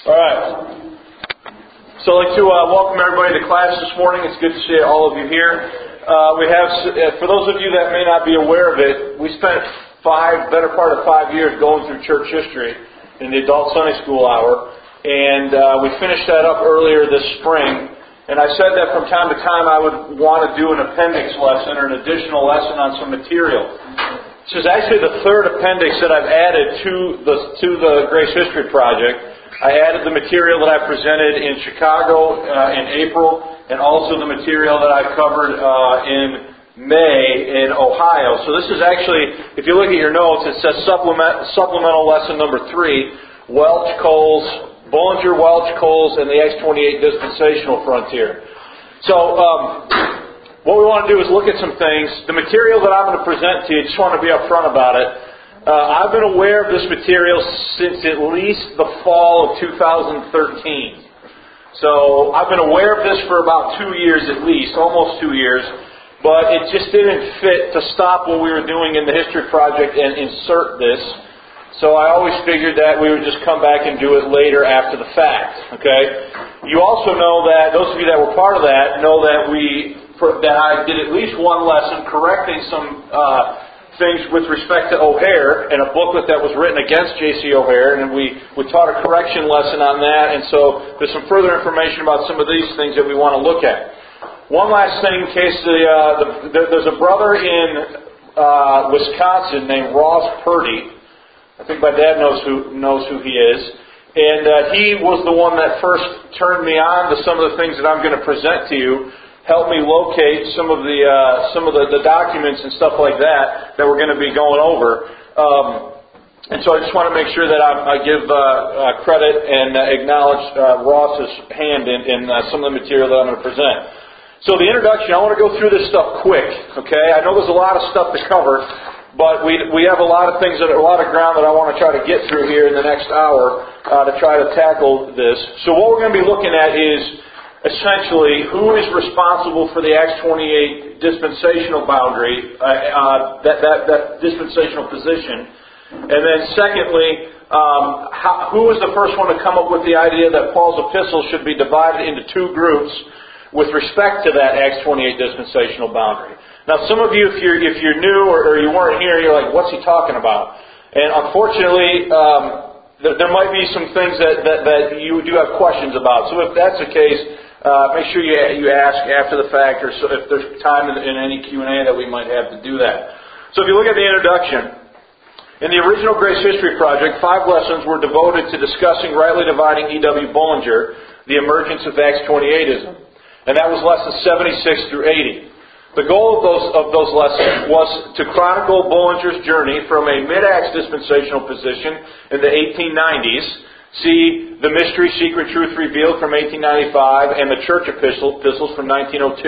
All right. So I'd like to welcome everybody to class this morning. It's good to see all of you here. We have, for those of you that may not be aware of it, we spent better part of 5 years going through church history in the adult Sunday school hour, and we finished that up earlier this spring. And I said that from time to time I would want to do an appendix lesson or an additional lesson on some material. This is actually the third appendix that I've added to the Grace History Project. I added the material that I presented in Chicago in April, and also the material that I covered in May in Ohio. So this is actually, if you look at your notes, it says supplemental lesson number 3, Welch, Coles, Bullinger, Welch, Coles, and the Acts 28 dispensational frontier. So what we want to do is look at some things. The material that I'm going to present to you, just want to be upfront about it. I've been aware of this material since at least the fall of 2013. So I've been aware of this for about 2 years at least, almost 2 years. But it just didn't fit to stop what we were doing in the History Project and insert this. So I always figured that we would just come back and do it later after the fact. Okay? You also know that, those of you that were part of that, know that I did at least one lesson correcting some things with respect to O'Hare and a booklet that was written against J.C. O'Hare, and we taught a correction lesson on that, and so there's some further information about some of these things that we want to look at. One last thing in case there's a brother in Wisconsin named Ross Purdy. I think my dad knows who he is. And he was the one that first turned me on to some of the things that I'm going to present to you, helped me locate some of the documents and stuff like that we're going to be going over. And so I just want to make sure that I give credit and acknowledge Ross's hand in some of the material that I'm going to present. So the introduction, I want to go through this stuff quick, okay? I know there's a lot of stuff to cover, but we have a lot of things, a lot of ground that I want to try to get through here in the next hour to try to tackle this. So what we're going to be looking at is essentially who is responsible for the Acts 28 dispensational boundary, that dispensational position. And then secondly, who was the first one to come up with the idea that Paul's epistle should be divided into two groups with respect to that Acts 28 dispensational boundary. Now, some of you, if you're new or you weren't here, you're like, what's he talking about? And unfortunately, there might be some things that you do have questions about. So if that's the case, make sure you ask after the fact, or so if there's time in any Q&A that we might have to do that. So if you look at the introduction, in the original Grace History Project, 5 lessons were devoted to discussing rightly dividing E.W. Bullinger, the emergence of Acts 28ism. And that was lessons 76 through 80. The goal of those lessons was to chronicle Bullinger's journey from a mid-Acts dispensational position in the 1890s, see the mystery, secret, truth revealed from 1895 and the church epistles from 1902,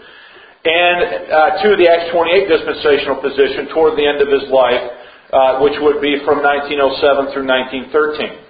and to the Acts 28 dispensational position toward the end of his life, which would be from 1907 through 1913.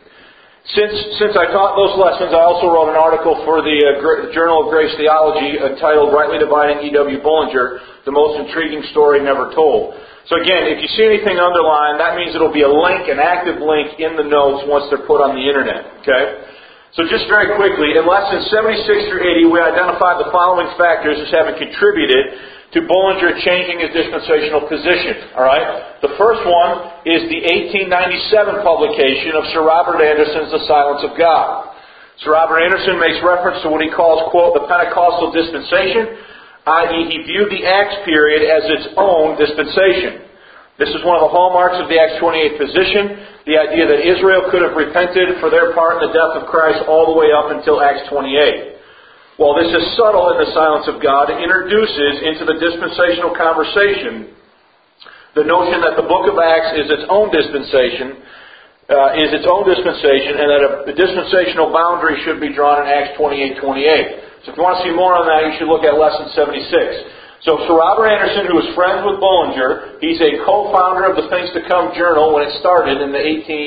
Since I taught those lessons, I also wrote an article for the Journal of Grace Theology entitled Rightly Dividing E.W. Bullinger, the Most Intriguing Story Never Told. So again, if you see anything underlined, that means it'll be a link, an active link in the notes once they're put on the internet. Okay? So just very quickly, in lessons 76 through 80, we identified the following factors as having contributed to Bullinger changing his dispensational position. All right? The first one is the 1897 publication of Sir Robert Anderson's The Silence of God. Sir Robert Anderson makes reference to what he calls, quote, the Pentecostal dispensation, i.e. he viewed the Acts period as its own dispensation. This is one of the hallmarks of the Acts 28 position, the idea that Israel could have repented for their part in the death of Christ all the way up until Acts 28. While this is subtle in the Silence of God, it introduces into the dispensational conversation the notion that the book of Acts is its own dispensation, and that a dispensational boundary should be drawn in Acts 28:28. So if you want to see more on that, you should look at lesson 76. So Sir Robert Anderson, who was friends with Bullinger, he's a co-founder of the Things to Come journal when it started in the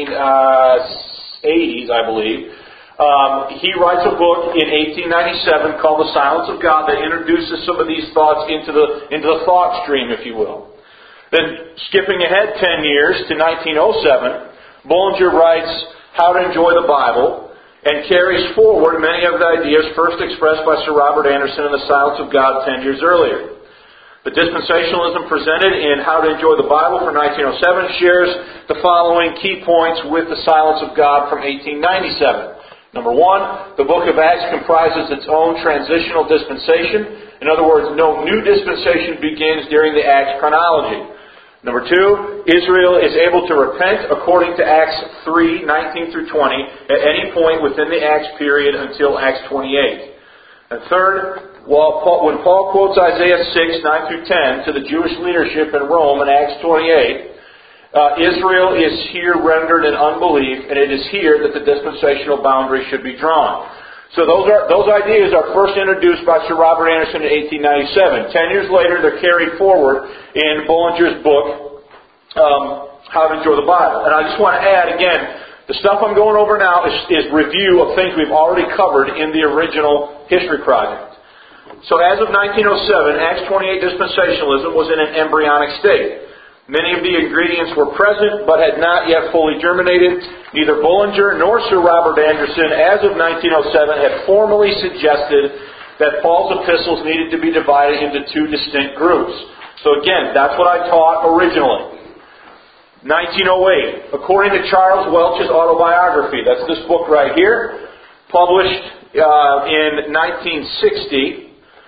1880s, I believe. He writes a book in 1897 called The Silence of God that introduces some of these thoughts into the thought stream, if you will. Then, skipping ahead 10 years to 1907, Bullinger writes How to Enjoy the Bible. and carries forward many of the ideas first expressed by Sir Robert Anderson in The Silence of God 10 years earlier. The dispensationalism presented in How to Enjoy the Bible from 1907 shares the following key points with The Silence of God from 1897. Number one, the book of Acts comprises its own transitional dispensation. In other words, no new dispensation begins during the Acts chronology. Number two, Israel is able to repent according to Acts 3, 19 through 20 at any point within the Acts period until Acts 28. And third, when Paul quotes Isaiah 6, 9 through 10 to the Jewish leadership in Rome in Acts 28, Israel is here rendered in unbelief, and it is here that the dispensational boundary should be drawn. So those ideas are first introduced by Sir Robert Anderson in 1897. 10 years later, they're carried forward in Bullinger's book, How to Enjoy the Bible. And I just want to add again, the stuff I'm going over now is review of things we've already covered in the original history project. So as of 1907, Acts 28 dispensationalism was in an embryonic state. Many of the ingredients were present but had not yet fully germinated. Neither Bullinger nor Sir Robert Anderson, as of 1907, had formally suggested that Paul's epistles needed to be divided into two distinct groups. So again, that's what I taught originally. 1908, according to Charles Welch's autobiography, that's this book right here, published in 1960.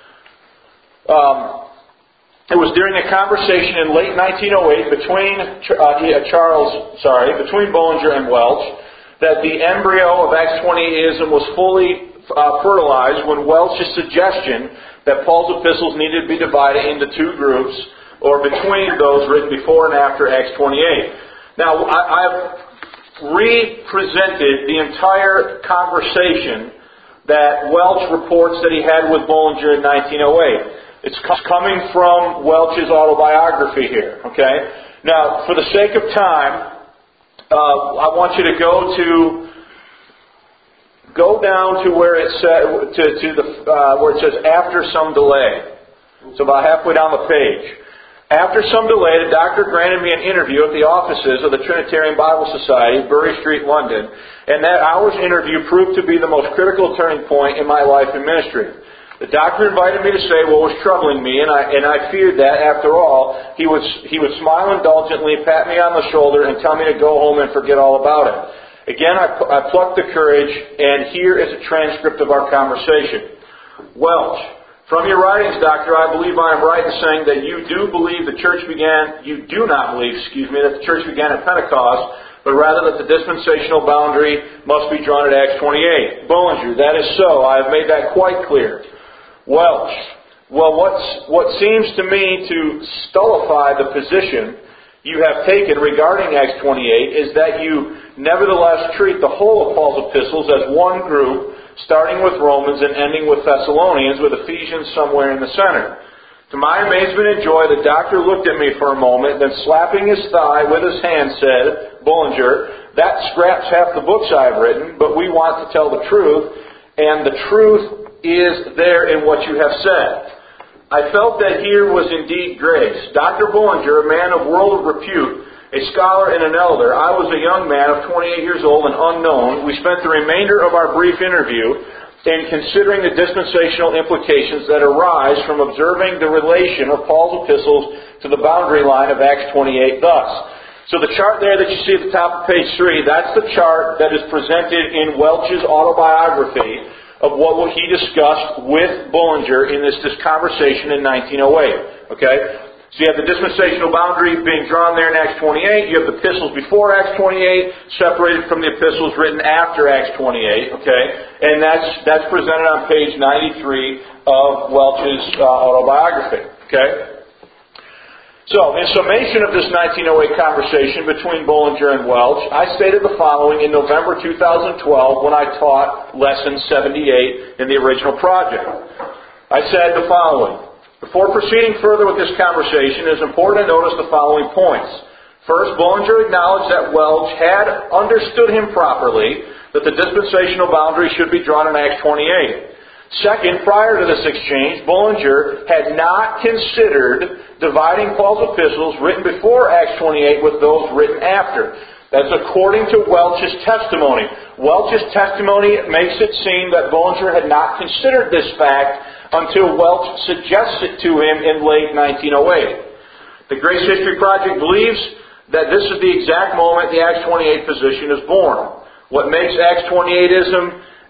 It was during a conversation in late 1908 between Bullinger and Welch that the embryo of Acts 28ism was fully fertilized when Welch's suggestion that Paul's epistles needed to be divided into two groups, or between those written before and after Acts 28. Now, I've represented the entire conversation that Welch reports that he had with Bullinger in 1908. It's coming from Welch's autobiography here, okay? Now, for the sake of time, I want you to go down to where it says where it says after some delay. So about halfway down the page. After some delay, the doctor granted me an interview at the offices of the Trinitarian Bible Society, Bury Street, London, and that hour's interview proved to be the most critical turning point in my life and ministry. The doctor invited me to say what was troubling me, and I feared that, after all, he would smile indulgently, pat me on the shoulder, and tell me to go home and forget all about it. Again, I plucked the courage, and here is a transcript of our conversation. Welch, from your writings, Doctor, I believe I am right in saying that you do not believe that the church began at Pentecost, but rather that the dispensational boundary must be drawn at Acts 28. Bullinger, that is so. I have made that quite clear. Welch, well, what seems to me to stultify the position you have taken regarding Acts 28 is that you nevertheless treat the whole of Paul's epistles as one group, starting with Romans and ending with Thessalonians, with Ephesians somewhere in the center. To my amazement and joy, the doctor looked at me for a moment, then slapping his thigh with his hand said, Bullinger, that scraps half the books I've written, but we want to tell the truth, and the truth is there in what you have said. I felt that here was indeed grace. Dr. Bullinger, a man of world repute, a scholar and an elder, I was a young man of 28 years old and unknown. We spent the remainder of our brief interview in considering the dispensational implications that arise from observing the relation of Paul's epistles to the boundary line of Acts 28 thus. So the chart there that you see at the top of page 3, that's the chart that is presented in Welch's autobiography of what he discussed with Bullinger in this conversation in 1908. Okay? So you have the dispensational boundary being drawn there in Acts 28. You have the epistles before Acts 28 separated from the epistles written after Acts 28. Okay? And that's presented on page 93 of Welch's autobiography. Okay? So, in summation of this 1908 conversation between Bullinger and Welch, I stated the following in November 2012 when I taught Lesson 78 in the original project. I said the following. Before proceeding further with this conversation, it is important to notice the following points. First, Bullinger acknowledged that Welch had understood him properly, that the dispensational boundary should be drawn in Acts 28. Second, prior to this exchange, Bullinger had not considered dividing Paul's epistles written before Acts 28 with those written after. That's according to Welch's testimony. Welch's testimony makes it seem that Bullinger had not considered this fact until Welch suggests it to him in late 1908. The Grace History Project believes that this is the exact moment the Acts 28 position is born. What makes Acts 28ism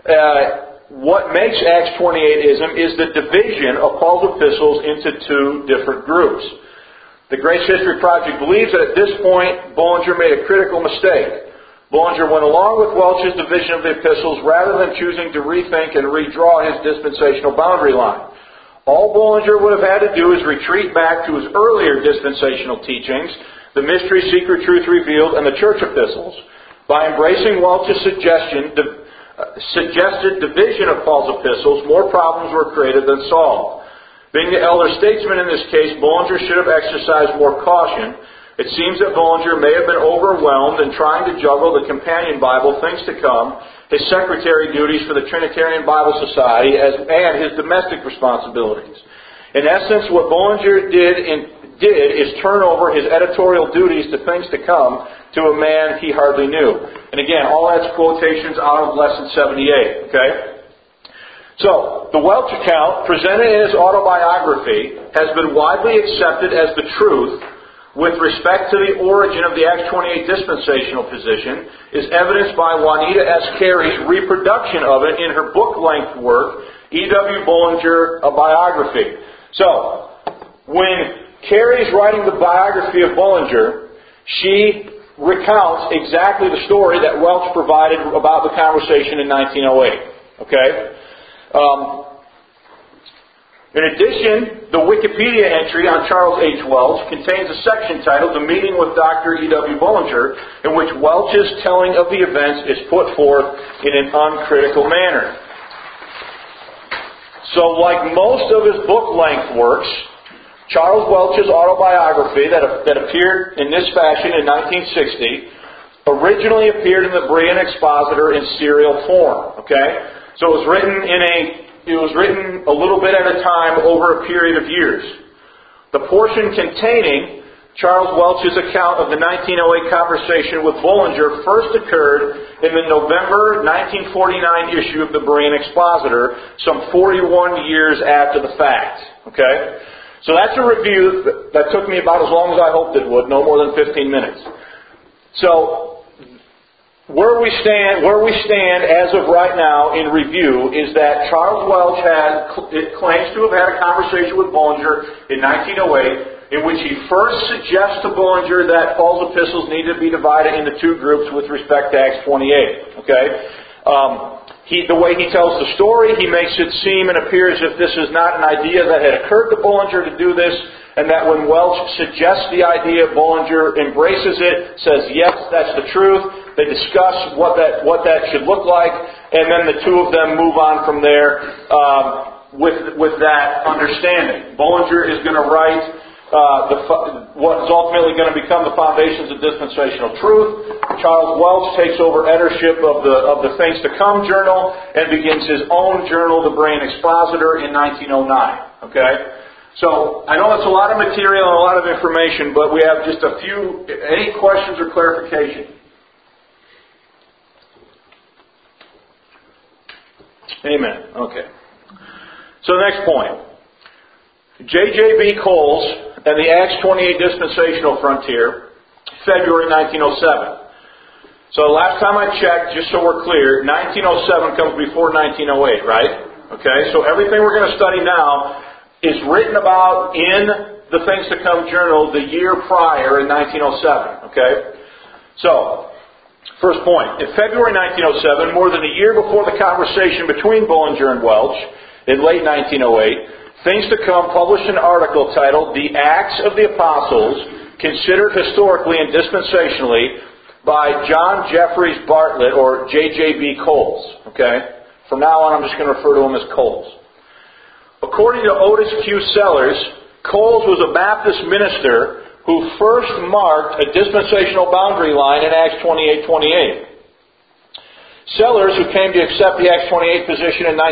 is the division of Paul's epistles into two different groups. The Grace History Project believes that at this point, Bullinger made a critical mistake. Bullinger went along with Welch's division of the epistles rather than choosing to rethink and redraw his dispensational boundary line. All Bullinger would have had to do is retreat back to his earlier dispensational teachings, the mystery, secret, truth revealed, and the church epistles. By embracing Welch's suggested division of Paul's epistles, more problems were created than solved. Being the elder statesman in this case, Bullinger should have exercised more caution. It seems that Bullinger may have been overwhelmed in trying to juggle the companion Bible, Things to Come, his secretary duties for the Trinitarian Bible Society, and his domestic responsibilities. In essence, what Bullinger did is turn over his editorial duties to Things to Come to a man he hardly knew. And again, all that's quotations out of Lesson 78, okay? So, the Welch account, presented in his autobiography, has been widely accepted as the truth with respect to the origin of the Acts 28 dispensational position, is evidenced by Juanita S. Carey's reproduction of it in her book-length work, E.W. Bullinger, A Biography. So, when Carey's writing the biography of Bullinger, she recounts exactly the story that Welch provided about the conversation in 1908. Okay? In addition, the Wikipedia entry on Charles H. Welch contains a section titled "The Meeting with Dr. E.W. Bullinger," in which Welch's telling of the events is put forth in an uncritical manner. So, like most of his book-length works, Charles Welch's autobiography that appeared in this fashion in 1960 originally appeared in the Berean Expositor in serial form. Okay, so it was written a little bit at a time over a period of years. The portion containing Charles Welch's account of the 1908 conversation with Bullinger first occurred in the November 1949 issue of the Berean Expositor, some 41 years after the fact. Okay? So that's a review that took me about as long as I hoped it would, no more than 15 minutes. So, where we stand as of right now in review is that Charles Welch claims to have had a conversation with Bullinger in 1908 in which he first suggests to Bullinger that Paul's epistles need to be divided into two groups with respect to Acts 28. Okay? The way he tells the story, he makes it seem and appear as if this is not an idea that had occurred to Bullinger to do this, and that when Welch suggests the idea, Bullinger embraces it, says, yes, that's the truth. They discuss what that should look like, and then the two of them move on from there with that understanding. Bullinger is going to write what is ultimately going to become the Foundations of Dispensational Truth. Charles Welch takes over editorship of the Things to Come journal and begins his own journal, the Berean Expositor, in 1909. Okay? So, I know that's a lot of material and a lot of information, but we have just a few. Any questions or clarification? Amen. Okay. So the next point. J.J.B. Coles and the Acts 28 Dispensational Frontier, February 1907. So last time I checked, just so we're clear, 1907 comes before 1908, right? Okay, so everything we're going to study now is written about in the Things to Come journal the year prior in 1907. Okay? So, first point. In February 1907, more than a year before the conversation between Bullinger and Welch, in late 1908, Things to Come published an article titled "The Acts of the Apostles, Considered Historically and Dispensationally," by John Jeffries Bartlett, or J.J.B. Coles. Okay? From now on, I'm just going to refer to him as Coles. According to Otis Q. Sellers, Coles was a Baptist minister who first marked a dispensational boundary line in Acts 28:28. Sellers, who came to accept the Acts 28 position in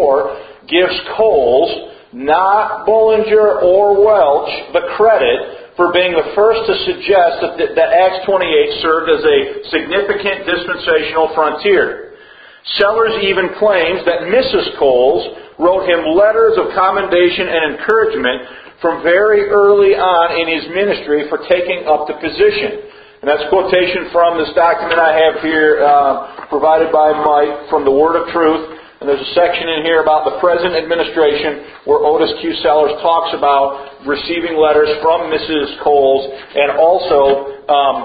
1934, gives Coles, not Bullinger or Welch, the credit for being the first to suggest that Acts 28 served as a significant dispensational frontier. Sellers even claims that Mrs. Coles wrote him letters of commendation and encouragement from very early on in his ministry for taking up the position. And that's a quotation from this document I have here provided by Mike from the Word of Truth. And there's a section in here about the present administration where Otis Q. Sellers talks about receiving letters from Mrs. Coles and also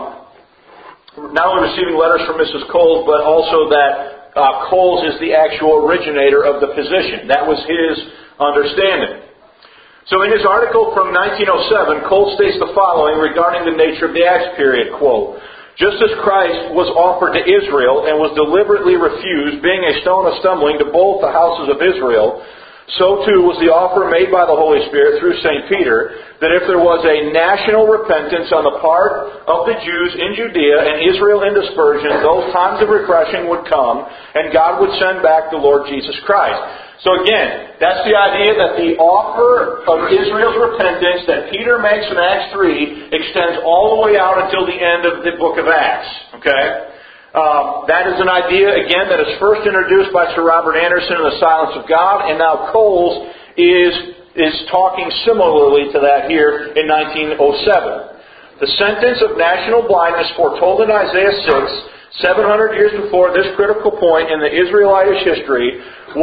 not only receiving letters from Mrs. Coles, but also that Coles is the actual originator of the position. That was his understanding. So in his article from 1907, Coles states the following regarding the nature of the Acts period, quote, "Just as Christ was offered to Israel and was deliberately refused, being a stone of stumbling to both the houses of Israel, so too was the offer made by the Holy Spirit through St. Peter, that if there was a national repentance on the part of the Jews in Judea and Israel in dispersion, those times of refreshing would come, and God would send back the Lord Jesus Christ." So again, that's the idea that the offer of Israel's repentance that Peter makes in Acts 3 extends all the way out until the end of the book of Acts. Okay? That is an idea, again, that is first introduced by Sir Robert Anderson in The Silence of God, and now Coles is talking similarly to that here in 1907. The sentence of national blindness foretold in Isaiah 6, 700 years before this critical point in the Israelitish history,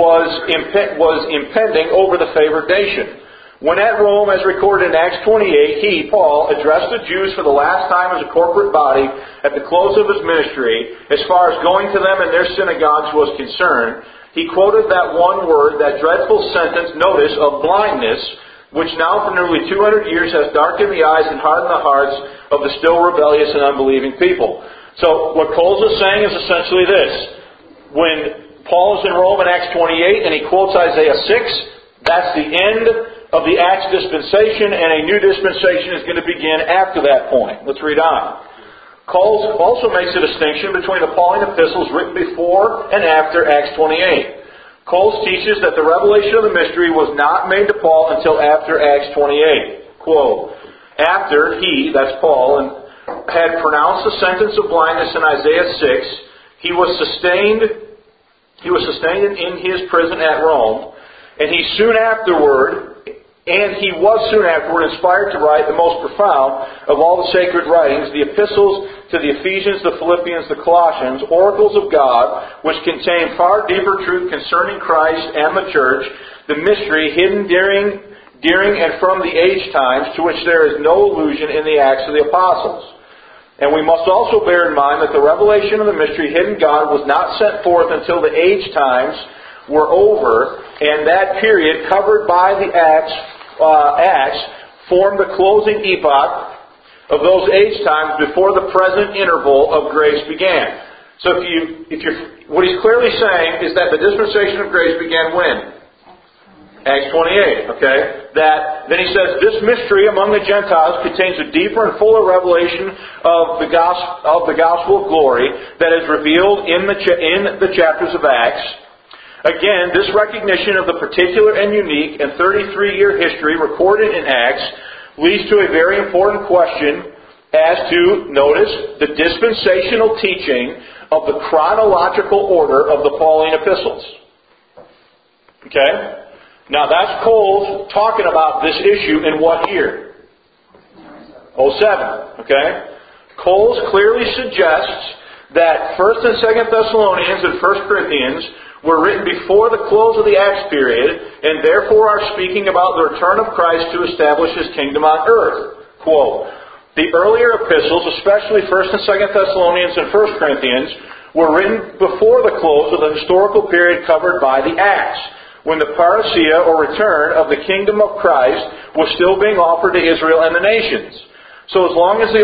was impending over the favored nation. When at Rome, as recorded in Acts 28, he, Paul, addressed the Jews for the last time as a corporate body at the close of his ministry, as far as going to them in their synagogues was concerned. He quoted that one word, that dreadful sentence, notice, of blindness, which now for nearly 200 years has darkened the eyes and hardened the hearts of the still rebellious and unbelieving people. So what Coles is saying is essentially this. When Paul is in Rome in Acts 28 and he quotes Isaiah 6, that's the end of the Acts dispensation, and a new dispensation is going to begin after that point. Let's read on. Coles also makes a distinction between the Pauline epistles written before and after Acts 28. Coles teaches that the revelation of the mystery was not made to Paul until after Acts 28. Quote, "After he," that's Paul, had pronounced the sentence of blindness in Isaiah 6, he was sustained in his prison at Rome, and he was soon afterward inspired to write the most profound of all the sacred writings, the epistles to the Ephesians, the Philippians, the Colossians, oracles of God, which contain far deeper truth concerning Christ and the church, the mystery hidden during and from the age times, to which there is no allusion in the Acts of the Apostles. And we must also bear in mind that the revelation of the mystery hidden God was not sent forth until the age times were over, and that period covered by the Acts formed the closing epoch of those age times before the present interval of grace began. So what he's clearly saying is that the dispensation of grace began when? Acts 28, okay? Then he says, this mystery among the Gentiles contains a deeper and fuller revelation of the gospel of glory that is revealed in the chapters of Acts. Again, this recognition of the particular and unique and 33-year history recorded in Acts leads to a very important question as to, notice, the dispensational teaching of the chronological order of the Pauline epistles. Okay? Now that's Coles talking about this issue in what year? 07. Okay? Coles clearly suggests that 1st and 2nd Thessalonians and 1 Corinthians were written before the close of the Acts period, and therefore are speaking about the return of Christ to establish His kingdom on earth. Quote, "The earlier epistles, especially 1st and 2nd Thessalonians and 1 Corinthians, were written before the close of the historical period covered by the Acts, when the parousia, or return, of the kingdom of Christ was still being offered to Israel and the nations. So as long as the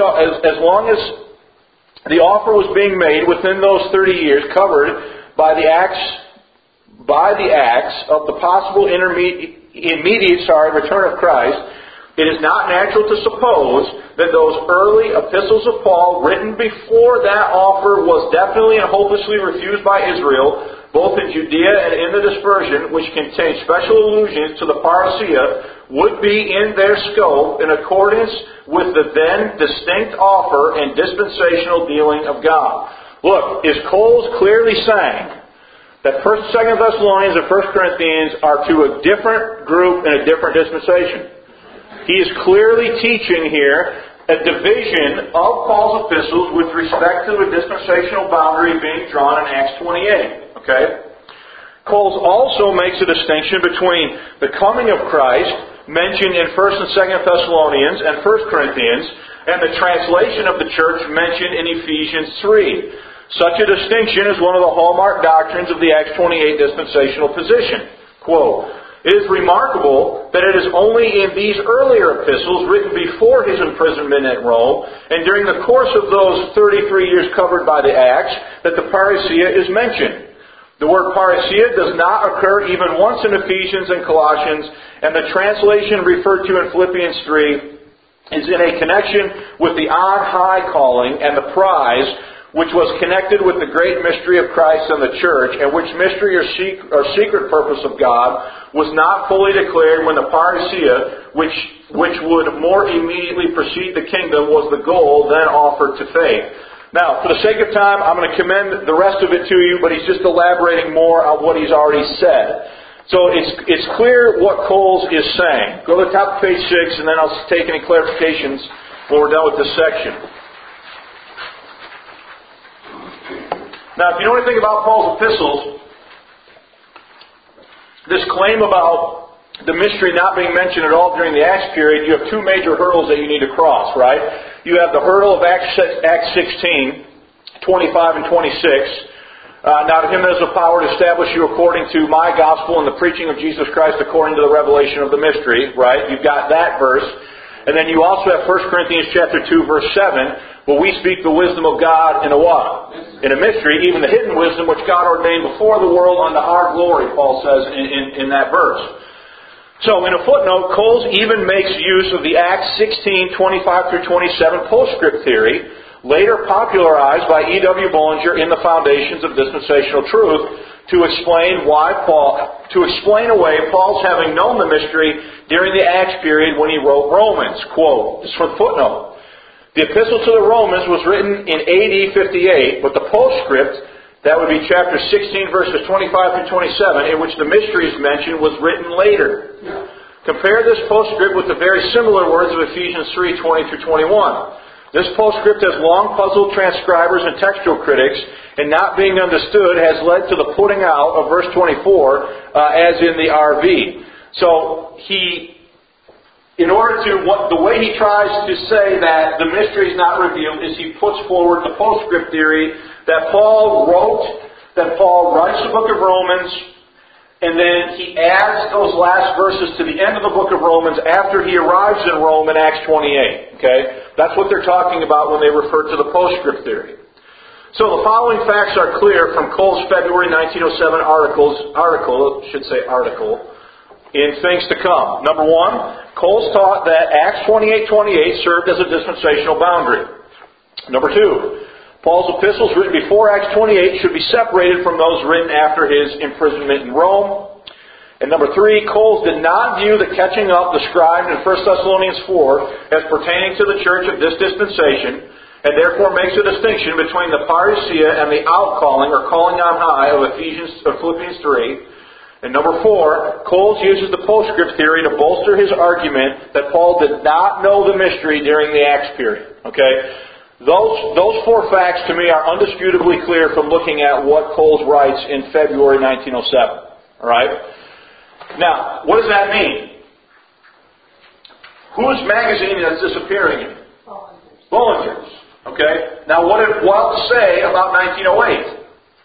offer was being made within those 30 years covered by the Acts of the possible immediate return of Christ, It is not natural to suppose that those early epistles of Paul, written before that offer was definitely and hopelessly refused by Israel, both in Judea and in the dispersion, which contain special allusions to the parousia, would be in their scope in accordance with the then distinct offer and dispensational dealing of God. Look, is Coles clearly saying that 1st and 2nd Thessalonians and 1 Corinthians are to a different group in a different dispensation? He is clearly teaching here a division of Paul's epistles with respect to a dispensational boundary being drawn in Acts 28. Okay? Coles also makes a distinction between the coming of Christ, mentioned in 1st and 2nd Thessalonians and 1 Corinthians, and the translation of the church mentioned in Ephesians 3. Such a distinction is one of the hallmark doctrines of the Acts 28 dispensational position. Quote, "It is remarkable that it is only in these earlier epistles written before his imprisonment at Rome and during the course of those 33 years covered by the Acts that the parousia is mentioned. The word parousia does not occur even once in Ephesians and Colossians, and the translation referred to in Philippians 3 is in a connection with the on-high calling and the prize, which was connected with the great mystery of Christ and the church, and which mystery or secret purpose of God was not fully declared when the parousia, which would more immediately precede the kingdom, was the goal then offered to faith." Now, for the sake of time, I'm going to commend the rest of it to you, but he's just elaborating more on what he's already said. So it's clear what Coles is saying. Go to the top of page 6, and then I'll take any clarifications when we're done with this section. Now, if you know anything about Paul's epistles, this claim about the mystery not being mentioned at all during the Acts period, you have two major hurdles that you need to cross, right? You have the hurdle of Acts 16, 25 and 26. Now to him there is a power to establish you according to my gospel and the preaching of Jesus Christ according to the revelation of the mystery, right? You've got that verse. And then you also have 1 Corinthians chapter 2, verse 7, where we speak the wisdom of God in a what? In a mystery, even the hidden wisdom which God ordained before the world unto our glory, Paul says in that verse. So, in a footnote, Coles even makes use of the Acts 16, 25 through 27 postscript theory, later popularized by E.W. Bullinger in the Foundations of Dispensational Truth, to explain away Paul's having known the mystery during the Acts period when he wrote Romans. Quote, this is from the footnote. The Epistle to the Romans was written in AD 58, but the postscript, that would be chapter 16, verses 25 through 27, in which the mystery is mentioned, was written later. Compare this postscript with the very similar words of Ephesians 3, 20 through 21. This postscript has long puzzled transcribers and textual critics, and not being understood has led to the putting out of verse 24, as in the RV. So the way he tries to say that the mystery is not revealed is he puts forward the postscript theory that Paul writes the book of Romans, and then he adds those last verses to the end of the book of Romans after he arrives in Rome in Acts 28. Okay? That's what they're talking about when they refer to the postscript theory. So the following facts are clear from Cole's February 1907 article in Things to Come. Number one, Coles taught that Acts 28:28 served as a dispensational boundary. Number two, Paul's epistles written before Acts 28 should be separated from those written after his imprisonment in Rome. And number three, Coles did not view the catching up described in 1 Thessalonians 4 as pertaining to the church of this dispensation, and therefore makes a distinction between the parousia and the outcalling or calling on high of Philippians 3. And number four, Coles uses the postscript theory to bolster his argument that Paul did not know the mystery during the Acts period. Okay? Those four facts to me are undisputably clear from looking at what Coles writes in February 1907. Alright? Now, what does that mean? Whose magazine is this appearing in? Bullinger's. Okay? Now, what did Welch say about 1908?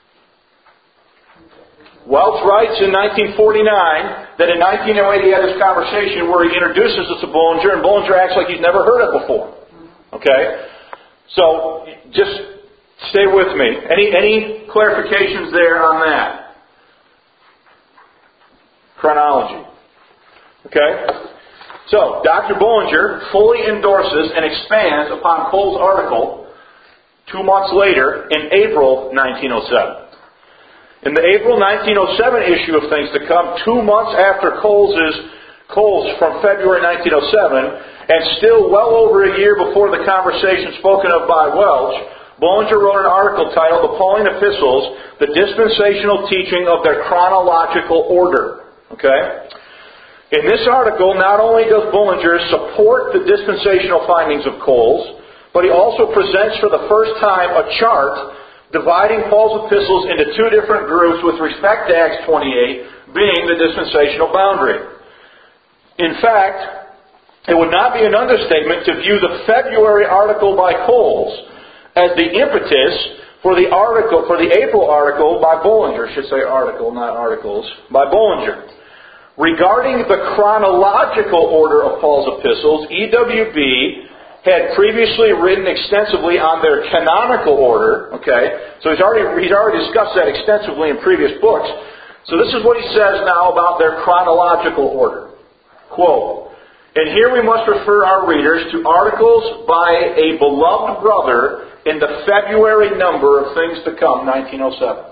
Welch writes in 1949 that in 1908 he had this conversation where he introduces us to Bullinger, and Bullinger acts like he's never heard it before. Okay? So, just stay with me. Any clarifications there on that? Chronology. Okay? So, Dr. Bullinger fully endorses and expands upon Cole's article 2 months later in April 1907. In the April 1907 issue of Things to Come, 2 months after Cole's from February 1907, and still well over a year before the conversation spoken of by Welch, Bullinger wrote an article titled The Pauline Epistles, the Dispensational Teaching of Their Chronological Order. Okay? In this article, not only does Bullinger support the dispensational findings of Cole's, but he also presents for the first time a chart dividing Paul's epistles into 2 different groups with respect to Acts 28 being the dispensational boundary. In fact, it would not be an understatement to view the February article by Cole's as the impetus for the April article by Bullinger. I should say article, not articles, by Bullinger. Regarding the chronological order of Paul's epistles, E.W.B. had previously written extensively on their canonical order. Okay, so he's already discussed that extensively in previous books. So this is what he says now about their chronological order. Quote, "And here we must refer our readers to articles by a beloved brother in the February number of Things to Come, 1907.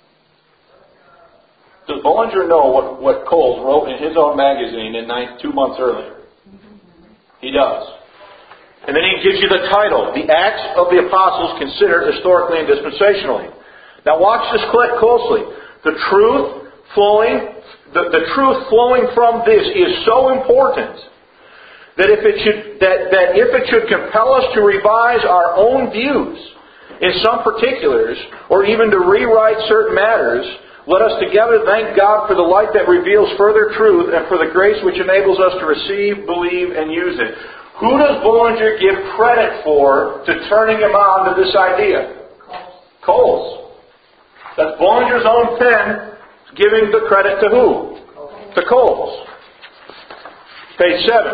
Does Bullinger know what Coles wrote in his own magazine 2 months earlier? He does. And then he gives you the title, The Acts of the Apostles Considered Historically and Dispensationally. Now watch this closely. The truth flowing from this is so important that if it should compel us to revise our own views in some particulars, or even to rewrite certain matters, let us together thank God for the light that reveals further truth and for the grace which enables us to receive, believe, and use it." Who does Bullinger give credit for to turning him on to this idea? Coles. That's Bullinger's own pen giving the credit to who? To Coles. Page 7.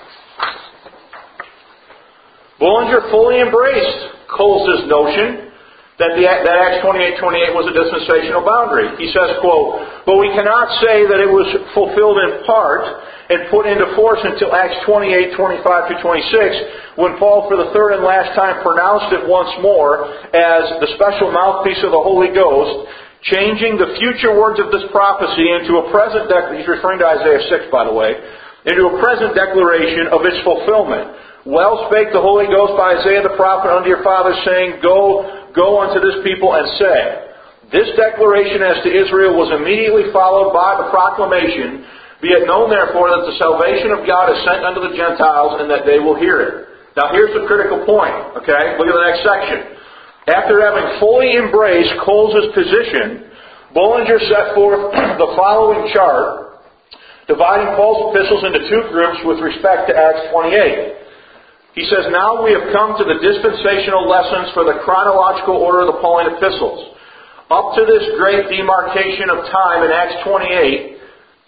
Bullinger fully embraced Coles' notion that Acts 28:28 was a dispensational boundary. He says, quote, "But we cannot say that it was fulfilled in part and put into force until Acts 28:25-26, when Paul for the third and last time pronounced it once more as the special mouthpiece of the Holy Ghost, changing the future words of this prophecy into a present he's referring to Isaiah 6, by the way, into a present declaration of its fulfillment. Well spake the Holy Ghost by Isaiah the prophet unto your fathers, saying, Go unto this people and say, This declaration as to Israel was immediately followed by the proclamation, Be it known therefore that the salvation of God is sent unto the Gentiles, and that they will hear it." Now here's the critical point, okay? Look at the next section. After having fully embraced Coles' position, Bullinger set forth the following chart, dividing Paul's epistles into 2 groups with respect to Acts 28. He says, "Now we have come to the dispensational lessons for the chronological order of the Pauline epistles. Up to this great demarcation of time in Acts 28,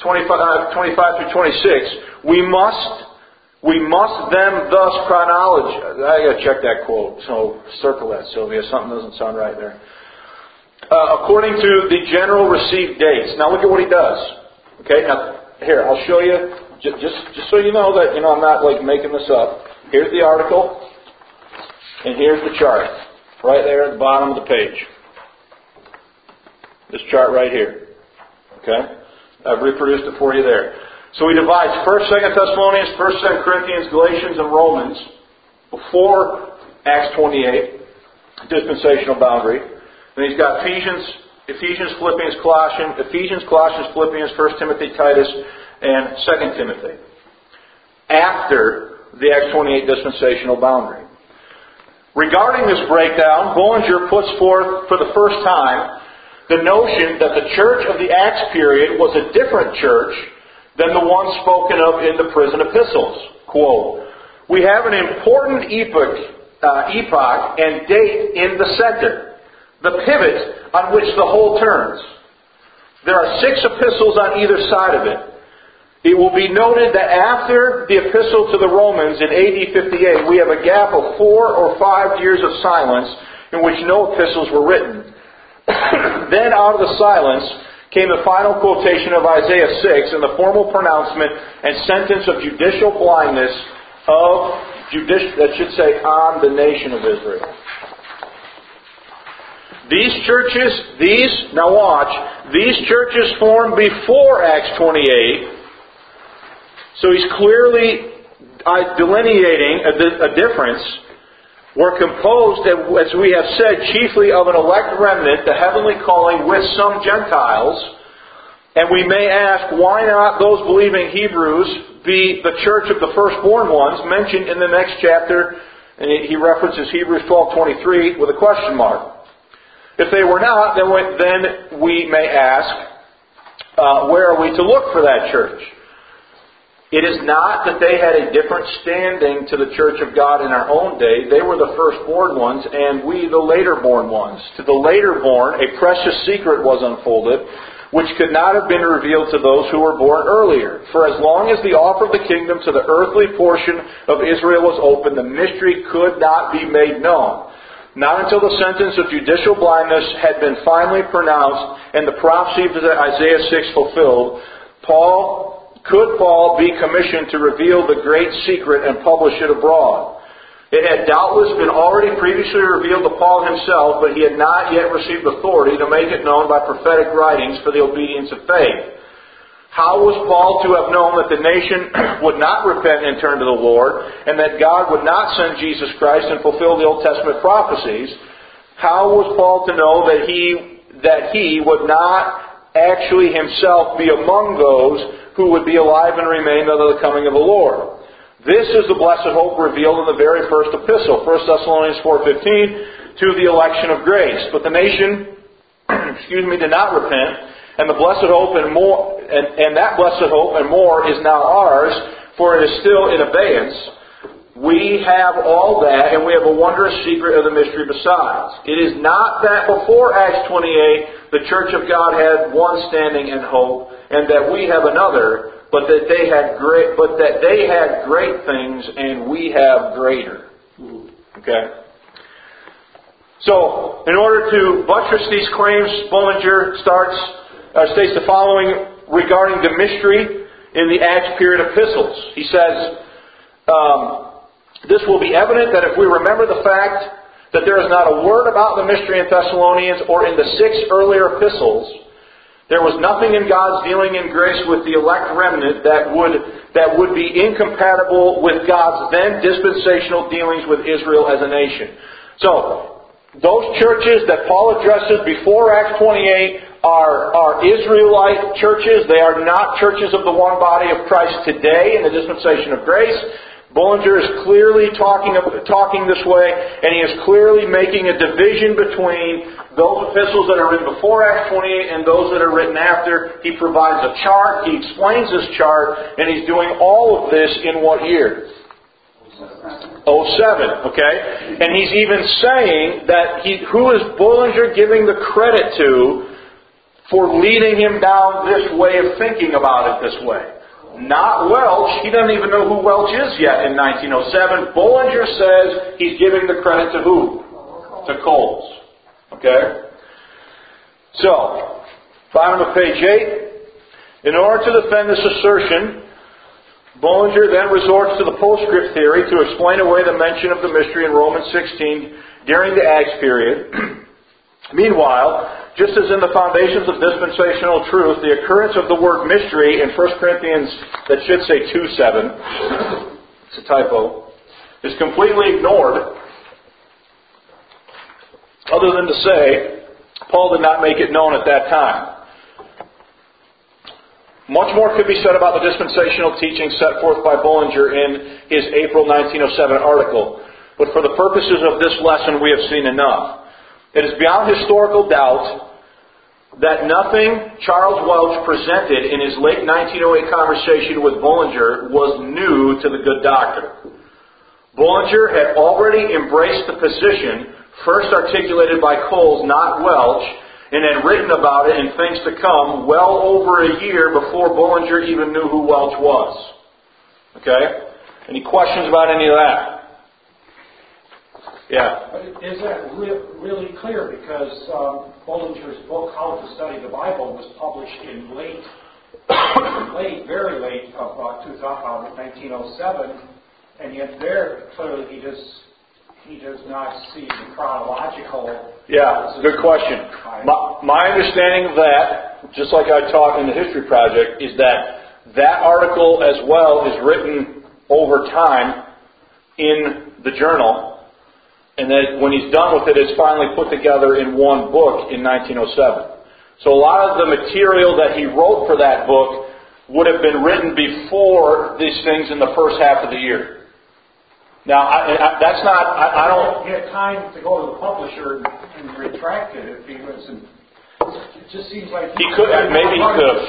25-26, we must then thus chronology." I got to check that quote, so circle that, Sylvia. Something doesn't sound right there. "According to the general received dates." Now look at what he does. Okay, now here I'll show you, just so you know that I'm not like making this up. Here's the article, and here's the chart, right there at the bottom of the page. This chart right here. Okay? I've reproduced it for you there. So he divides 1st, 2nd Thessalonians, 1st, 2nd Corinthians, Galatians, and Romans before Acts 28, dispensational boundary. Then he's got Ephesians, Philippians, Colossians, Philippians, 1 Timothy, Titus, and 2 Timothy. After the Acts 28 dispensational boundary. Regarding this breakdown, Bullinger puts forth for the first time the notion that the church of the Acts period was a different church than the one spoken of in the prison epistles. Quote, "We have an important epoch and date in the center, the pivot on which the whole turns. There are 6 epistles on either side of it. It will be noted that after the epistle to the Romans in AD 58, we have a gap of 4 or 5 years of silence in which no epistles were written. Then out of the silence came the final quotation of Isaiah 6 and the formal pronouncement and sentence of judicial blindness on the nation of Israel. These churches formed before Acts 28. So he's clearly delineating a difference. Were composed, as we have said, chiefly of an elect remnant, the heavenly calling, with some Gentiles. And we may ask, why not those believing Hebrews be the church of the firstborn ones mentioned in the next chapter? And he references Hebrews 12:23 with a question mark. If they were not, then we may ask, where are we to look for that church? It is not that they had a different standing to the church of God in our own day. They were the firstborn ones, and we the later-born ones. To the later-born, a precious secret was unfolded, which could not have been revealed to those who were born earlier. For as long as the offer of the kingdom to the earthly portion of Israel was open, the mystery could not be made known. Not until the sentence of judicial blindness had been finally pronounced and the prophecy of Isaiah 6 fulfilled, could Paul be commissioned to reveal the great secret and publish it abroad. It had doubtless been already previously revealed to Paul himself, but he had not yet received authority to make it known by prophetic writings for the obedience of faith. How was Paul to have known that the nation would not repent and turn to the Lord, and that God would not send Jesus Christ and fulfill the Old Testament prophecies? How was Paul to know that he would not actually himself be among those who would be alive and remain until the coming of the Lord? This is the blessed hope revealed in the very first epistle, 1 Thessalonians 4:15, to the election of grace. But the nation, did not repent, and the blessed hope and more, and that blessed hope and more is now ours, for it is still in abeyance. We have all that, and we have a wondrous secret of the mystery besides. It is not that before Acts 28 the church of God had one standing and hope, and that we have another, but that they had great things, and we have greater. Okay. So, in order to buttress these claims, Bullinger states the following regarding the mystery in the Acts period epistles. He says, this will be evident that if we remember the fact that there is not a word about the mystery in Thessalonians or in the 6 earlier epistles, there was nothing in God's dealing in grace with the elect remnant that would be incompatible with God's then dispensational dealings with Israel as a nation. So, those churches that Paul addresses before Acts 28 are Israelite churches. They are not churches of the one body of Christ today in the dispensation of grace. Bullinger is clearly talking this way, and he is clearly making a division between those epistles that are written before Acts 28 and those that are written after. He provides a chart, he explains this chart, and he's doing all of this in what year? 07, okay? And he's even saying that who is Bullinger giving the credit to for leading him down this way of thinking about it this way? Not Welch. He doesn't even know who Welch is yet in 1907. Bullinger says he's giving the credit to who? To Coles. Okay? So, bottom of page 8. In order to defend this assertion, Bullinger then resorts to the postscript theory to explain away the mention of the mystery in Romans 16 during the Acts period. Meanwhile, just as in the foundations of dispensational truth, the occurrence of the word mystery in 1 Corinthians, that should say 2:7, it's a typo, is completely ignored, other than to say, Paul did not make it known at that time. Much more could be said about the dispensational teaching set forth by Bullinger in his April 1907 article, but for the purposes of this lesson we have seen enough. It is beyond historical doubt that nothing Charles Welch presented in his late 1908 conversation with Bullinger was new to the good doctor. Bullinger had already embraced the position first articulated by Coles, not Welch, and had written about it in Things to Come well over a year before Bullinger even knew who Welch was. Okay? Any questions about any of that? Yeah. But is that really clear? Because Bullinger's book, How to Study the Bible, was published in very late of 1907, and yet there clearly he does not see the chronological. Yeah, good question. My understanding of that, just like I taught in the History Project, is that article as well is written over time in the journal, and that when he's done with it, it's finally put together in one book in 1907. So a lot of the material that he wrote for that book would have been written before these things in the first half of the year. Now, that's not. I don't. He had time to go to the publisher and retract it if he was. It just seems like he could. Maybe he could.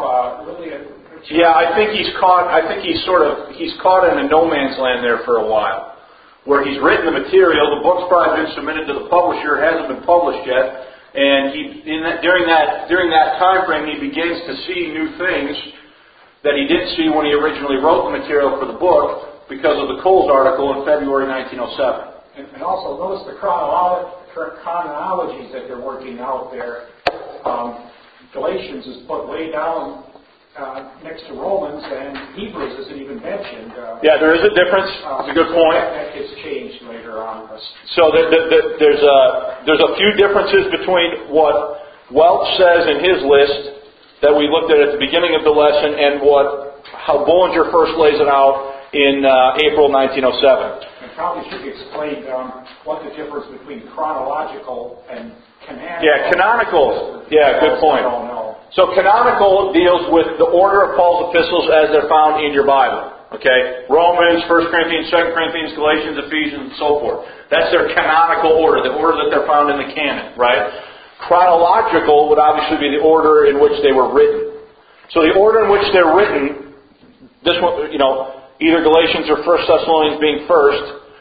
Yeah, I think he's caught. I think he's caught in a no man's land there for a while, where he's written the material. The book's probably been submitted to the publisher. It hasn't been published yet. And during that time frame, he begins to see new things that he didn't see when he originally wrote the material for the book because of the Coles article in February 1907. And also notice the chronologies that they're working out there. Galatians is put way down next to Romans, and Hebrews isn't even mentioned. Yeah, there is a difference. It's a good point. That gets changed later on. So there's a few differences between what Welch says in his list that we looked at the beginning of the lesson and how Bullinger first lays it out in April 1907. And probably should be explained what the difference between chronological and canonical. Yeah, canonical. Yeah, good point. So canonical deals with the order of Paul's epistles as they're found in your Bible. Okay? Romans, 1 Corinthians, 2 Corinthians, Galatians, Ephesians, and so forth. That's their canonical order, the order that they're found in the canon, right? Chronological would obviously be the order in which they were written. So the order in which they're written, this one, either Galatians or 1 Thessalonians being first,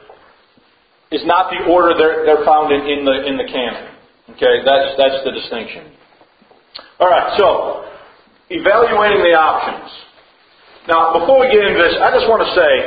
is not the order they're found in the canon. Okay? That's the distinction. All right, so evaluating the options. Now, before we get into this, I just want to say,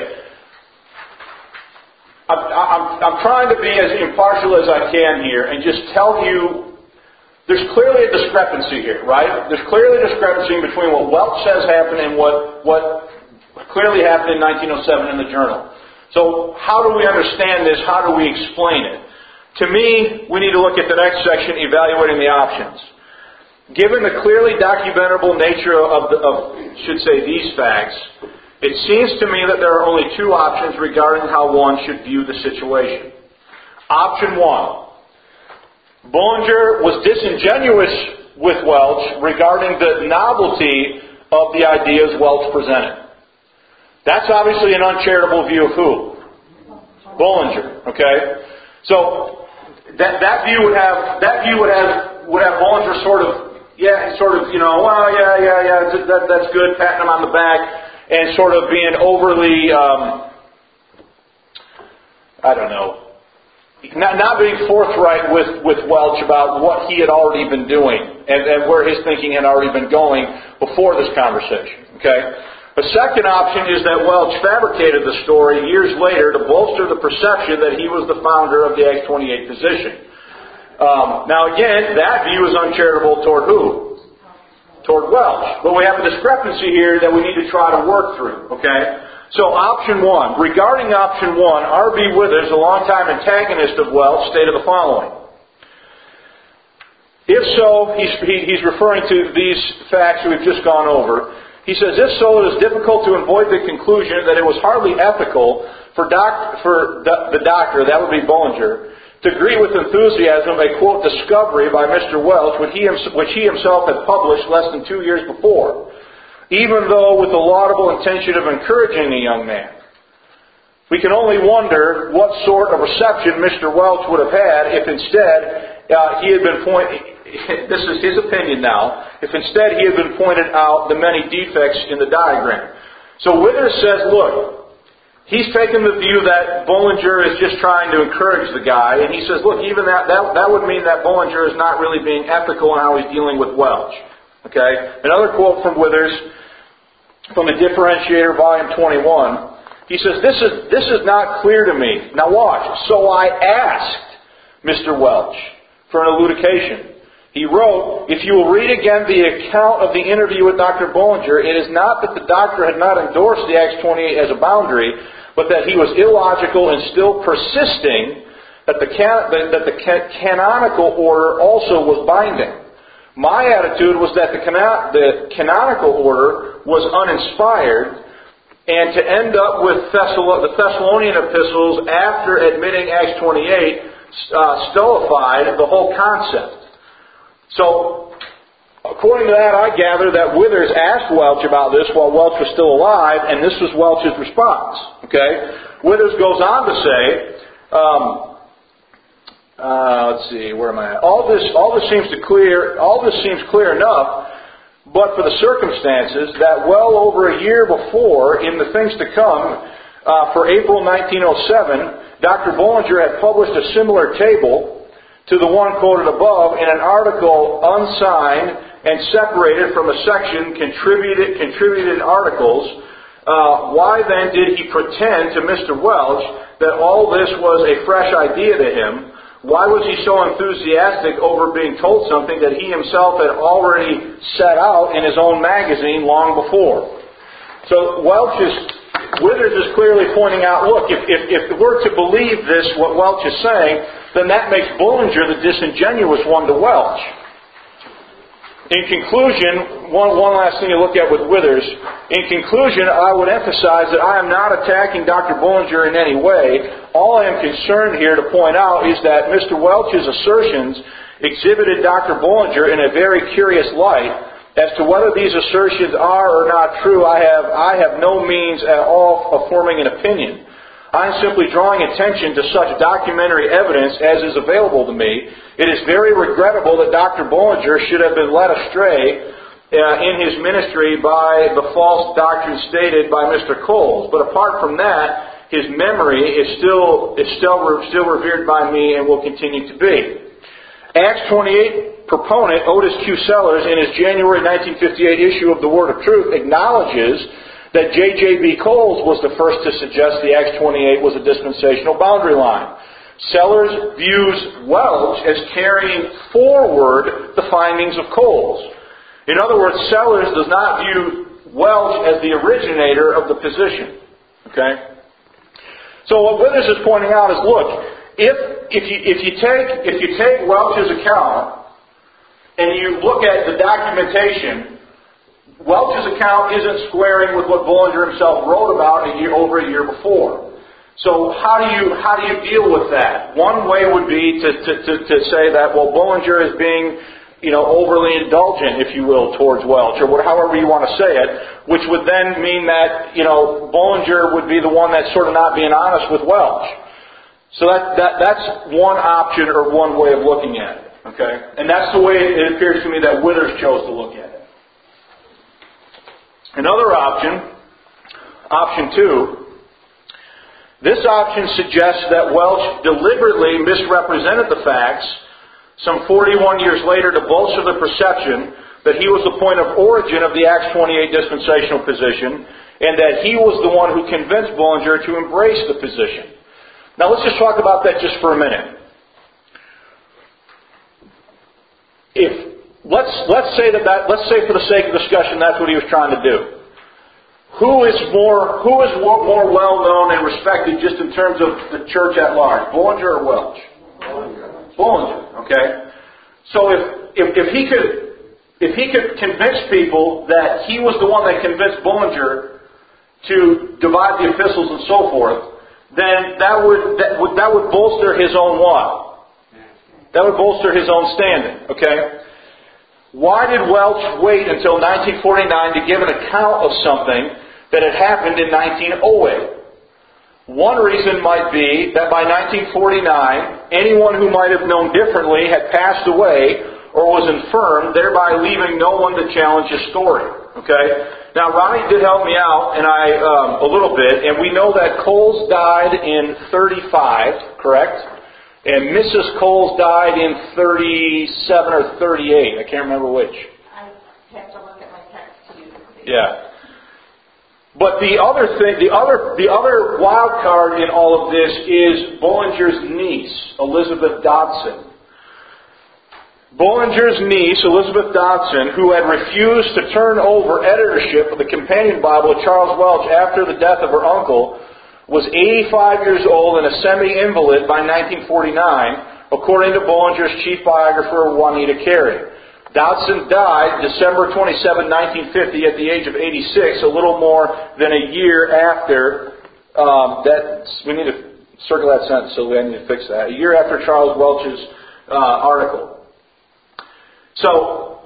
I'm trying to be as impartial as I can here and just tell you, there's clearly a discrepancy here, right? There's clearly a discrepancy between what Welch says happened and what clearly happened in 1907 in the journal. So, how do we understand this? How do we explain it? To me, we need to look at the next section, evaluating the options. Given the clearly documentable nature of these facts, it seems to me that there are only two options regarding how one should view the situation. Option one. Bullinger was disingenuous with Welch regarding the novelty of the ideas Welch presented. That's obviously an uncharitable view of who? Bullinger. Okay? So that view would have Bullinger that's good, patting him on the back, and sort of being overly, not being forthright with Welch about what he had already been doing and where his thinking had already been going before this conversation. Okay? A second option is that Welch fabricated the story years later to bolster the perception that he was the founder of the Acts 28 position. Now again, that view is uncharitable toward who? Toward Welch. But we have a discrepancy here that we need to try to work through. Okay? So option one. Regarding option one, R.B. Withers, a longtime antagonist of Welch, stated the following. If so, he's referring to these facts we've just gone over. He says, if so, it is difficult to avoid the conclusion that it was hardly ethical for the doctor, that would be Bullinger, to greet with enthusiasm a, quote, discovery by Mr. Welch, which he himself had published less than 2 years before, even though with the laudable intention of encouraging the young man. We can only wonder what sort of reception Mr. Welch would have had if instead he had been this is his opinion now, if instead he had been pointed out the many defects in the diagram. So Withers says, look, he's taken the view that Bullinger is just trying to encourage the guy, and he says, look, even that would mean that Bullinger is not really being ethical in how he's dealing with Welch. Okay? Another quote from Withers, from the Differentiator, Volume 21. He says, this is not clear to me. Now watch. So I asked Mr. Welch for an elucidation. He wrote, if you will read again the account of the interview with Dr. Bullinger, it is not that the doctor had not endorsed the Acts 28 as a boundary, but that he was illogical and still persisting that the canonical order also was binding. My attitude was that the canonical order was uninspired, and to end up with the Thessalonian epistles after admitting Acts 28 stultified the whole concept. So, according to that, I gather that Withers asked Welch about this while Welch was still alive, and this was Welch's response. Okay? Withers goes on to say, let's see, where am I at? All this seems clear enough, but for the circumstances that well over a year before, in the things to come, for April 1907, Dr. Bullinger had published a similar table to the one quoted above in an article unsigned and separated from a section contributed articles. Why then did he pretend to Mr. Welch that all this was a fresh idea to him? Why was he so enthusiastic over being told something that he himself had already set out in his own magazine long before? So Withers is clearly pointing out, look, if we're to believe this, what Welch is saying, then that makes Bullinger the disingenuous one to Welch. In conclusion, one last thing to look at with Withers. In conclusion, I would emphasize that I am not attacking Dr. Bullinger in any way. All I am concerned here to point out is that Mr. Welch's assertions exhibited Dr. Bullinger in a very curious light. As to whether these assertions are or not true, I have no means at all of forming an opinion. I am simply drawing attention to such documentary evidence as is available to me. It is very regrettable that Dr. Bullinger should have been led astray in his ministry by the false doctrine stated by Mr. Coles. But apart from that, his memory is still revered by me and will continue to be. Acts 28 proponent Otis Q. Sellers, in his January 1958 issue of the Word of Truth, acknowledges that J.J.B. Coles was the first to suggest the Acts 28 was a dispensational boundary line. Sellers views Welch as carrying forward the findings of Coles. In other words, Sellers does not view Welch as the originator of the position. Okay? So what Withers is pointing out is, look, if you take Welch's account and you look at the documentation, Welch's account isn't squaring with what Bullinger himself wrote about over a year before. So how do you deal with that? One way would be to say that, well, Bullinger is being, overly indulgent, if you will, towards Welch, or however you want to say it, which would then mean that, Bullinger would be the one that's sort of not being honest with Welch. So that's one option or one way of looking at it. Okay? And that's the way it appears to me that Withers chose to look at it. Another option, option 2, this option suggests that Welch deliberately misrepresented the facts some 41 years later to bolster the perception that he was the point of origin of the Acts 28 dispensational position and that he was the one who convinced Bullinger to embrace the position. Now let's just talk about that just for a minute. Let's say for the sake of discussion that's what he was trying to do. Who is more well known and respected just in terms of the church at large, Bullinger or Welch? Bullinger. Okay. So if he could convince people that he was the one that convinced Bullinger to divide the epistles and so forth, then that would bolster his own what? That would bolster his own standing. Okay. Why did Welch wait until 1949 to give an account of something that had happened in 1908? One reason might be that by 1949, anyone who might have known differently had passed away or was infirm, thereby leaving no one to challenge his story. Okay? Now, Ronnie did help me out, and a little bit, and we know that Coles died in 35, correct? And Mrs. Coles died in 37 or 38. I can't remember which. I have to look at my text to you. Yeah. But the other thing, the other wild card in all of this is Bullinger's niece, Elizabeth Dodson. Bullinger's niece, Elizabeth Dodson, who had refused to turn over editorship of the Companion Bible to Charles Welch after the death of her uncle, was 85 years old and a semi-invalid by 1949, according to Bullinger's chief biographer, Juanita Carey. Dodson died December 27, 1950, at the age of 86, a little more than a year after that. We need to circle that sentence, so we need to fix that. A year after Charles Welch's article. So,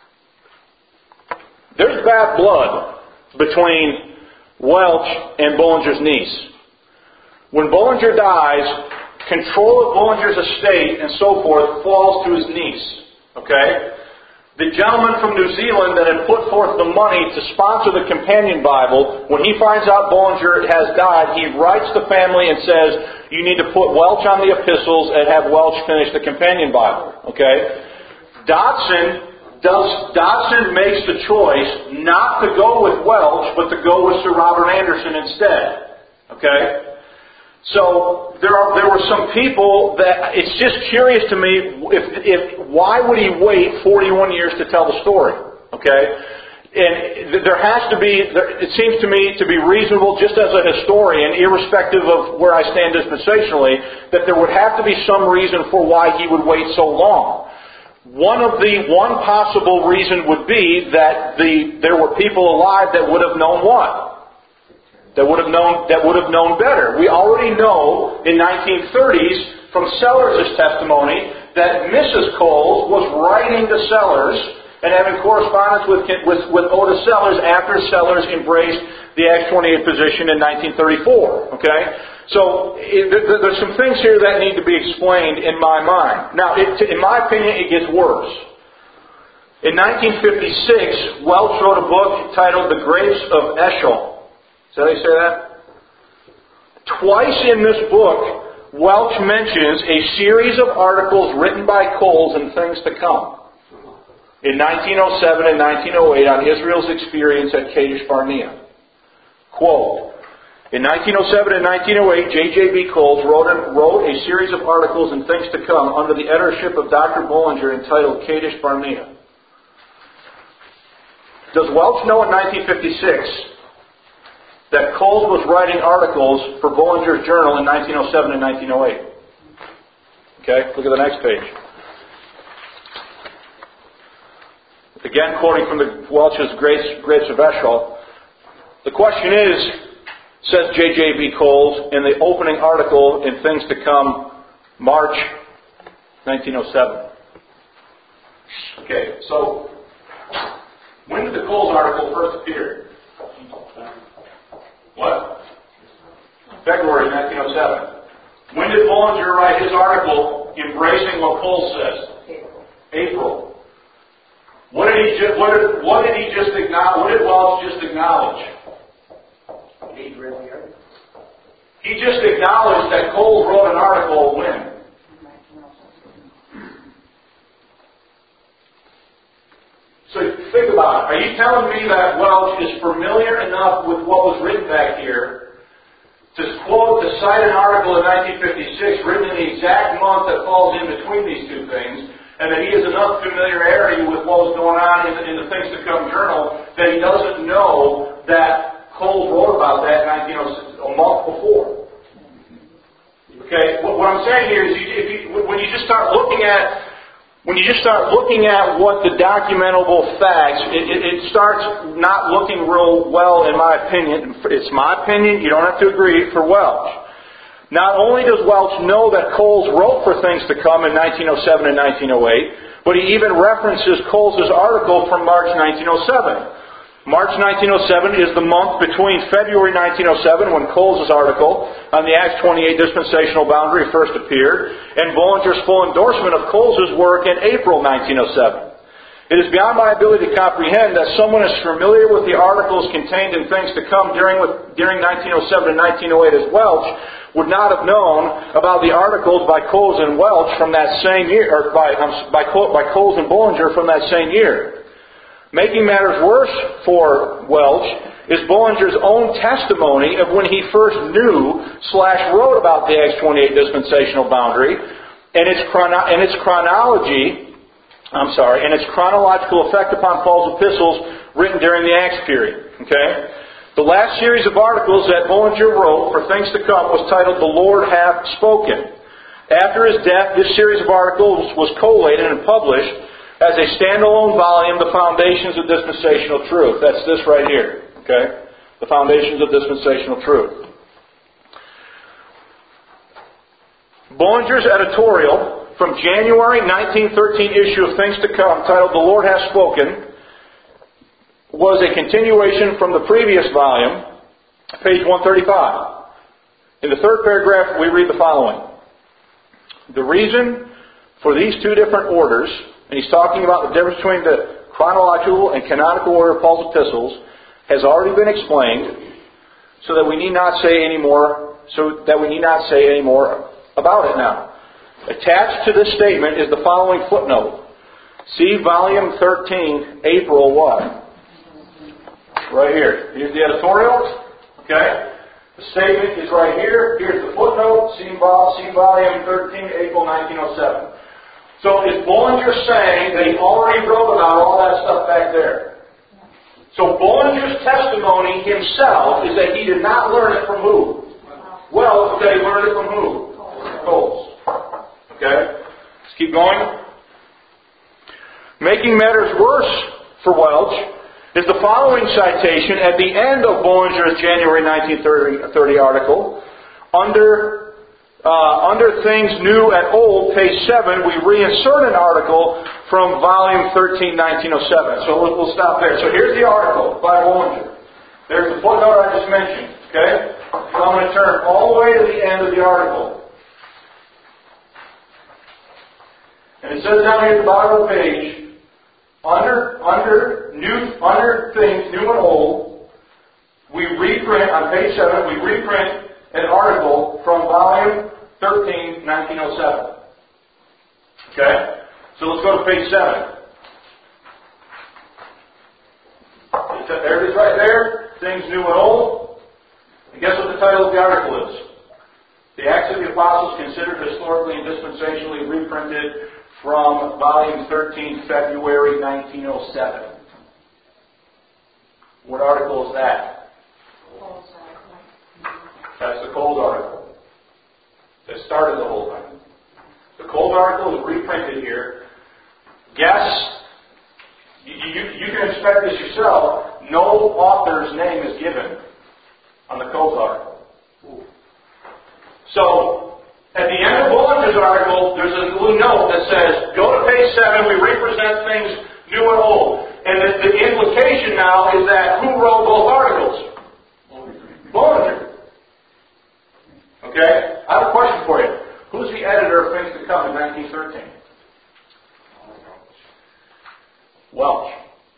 there's bad blood between Welch and Bullinger's niece. When Bullinger dies, control of Bullinger's estate and so forth falls to his niece. Okay? The gentleman from New Zealand that had put forth the money to sponsor the Companion Bible, when he finds out Bullinger has died, he writes the family and says, you need to put Welch on the epistles and have Welch finish the Companion Bible. Okay? Dodson makes the choice not to go with Welch, but to go with Sir Robert Anderson instead. Okay? So there were some people that it's just curious to me if why would he wait 41 years to tell the story? Okay, and there has to be. It seems to me to be reasonable, just as a historian, irrespective of where I stand dispensationally, that there would have to be some reason for why he would wait so long. One possible reason would be that there were people alive that would have known what. That would have known better. We already know in 1930s from Sellers' testimony that Mrs. Coles was writing to Sellers and having correspondence with Otis Sellers after Sellers embraced the Acts 28 position in 1934. Okay, so there's some things here that need to be explained in my mind. Now, in my opinion, it gets worse. In 1956, Welch wrote a book titled "The Grapes of Eschol." Is that how you say that? Twice in this book, Welch mentions a series of articles written by Coles and things to come. In 1907 and 1908 on Israel's experience at Kadesh Barnea. Quote, in 1907 and 1908, J.J.B. Coles wrote a series of articles and things to come under the editorship of Dr. Bullinger entitled Kadesh Barnea. Does Welch know in 1956 that Coles was writing articles for Bullinger's Journal in 1907 and 1908? Okay, look at the next page. Again, quoting from the Welch's Grapes of Eschol. The question is, says J.J.B. Coles in the opening article in Things to Come, March 1907. Okay, so when did the Coles article first appear? What? February 1907. When did Bullinger write his article embracing what Coles says? April. What did Welch just acknowledge? He just acknowledged that Coles wrote an article when? So think about it. Are you telling me that Welch is familiar enough with what was written back here to cite an article in 1956 written in the exact month that falls in between these two things, and that he has enough familiarity with what was going on in the Things to Come journal that he doesn't know that Coles wrote about that in 1906, a month before? Okay, what I'm saying here is when you just start looking at what the documentable facts, it starts not looking real well, in my opinion. It's my opinion. You don't have to agree for Welch. Not only does Welch know that Coles wrote for Things to Come in 1907 and 1908, but he even references Coles' article from March 1907. March 1907 is the month between February 1907, when Coles' article on the Acts 28 dispensational boundary first appeared, and Bullinger's full endorsement of Coles' work in April 1907. It is beyond my ability to comprehend that someone as familiar with the articles contained in Things to Come during 1907 and 1908 as Welch would not have known about the articles by Coles and Welch from that same year, or by Coles and Bullinger from that same year. Making matters worse for Welch is Bullinger's own testimony of when he first knew/wrote about the Acts 28 dispensational boundary and its chronological effect upon Paul's epistles written during the Acts period. Okay? The last series of articles that Bullinger wrote for things to come was titled "The Lord Hath Spoken." After his death, this series of articles was collated and published as a standalone volume, The Foundations of Dispensational Truth. That's this right here. Okay? The Foundations of Dispensational Truth. Bullinger's editorial from January 1913 issue of Things to Come, titled "The Lord Hath Spoken," was a continuation from the previous volume, page 135. In the third paragraph, we read the following. The reason for these two different orders, and he's talking about the difference between the chronological and canonical order of Paul's epistles, has already been explained, so that we need not say any more about it now. Attached to this statement is the following footnote. See volume 13, April what? Right here. Here's the editorial. Okay? The statement is right here. Here's the footnote. See volume 13, April 1907. So is Bullinger saying that he already wrote about all that stuff back there? So Bullinger's testimony himself is that he did not learn it from who? Well, that he learned it from who? Coles. Okay? Let's keep going. Making matters worse for Welch is the following citation at the end of Bullinger's January 1930 article. Under Things New and Old, page 7, we reinsert an article from volume 13, 1907. So we'll stop there. So here's the article by Bullinger. There's the footnote I just mentioned. Okay? So I'm going to turn all the way to the end of the article. And it says down here at the bottom of the page, under Things New and Old, we reprint, on page 7, we reprint an article from volume 13, 1907. Okay? So let's go to page 7. There it is right there. Things New and Old. And guess what the title of the article is? The Acts of the Apostles Considered Historically and Dispensationally Reprinted from volume 13, February 1907. What article is that? That's the Coles article. That started the whole thing. The Coles article is reprinted here. Guess, you can inspect this yourself, no author's name is given on the Coles article. So, at the end of Bullinger's article, there's a little note that says, go to page 7, we represent Things New and Old. And the implication now is that who wrote both articles? Bullinger. Okay? I have a question for you. Who's the editor of Things to Come in 1913? Welch.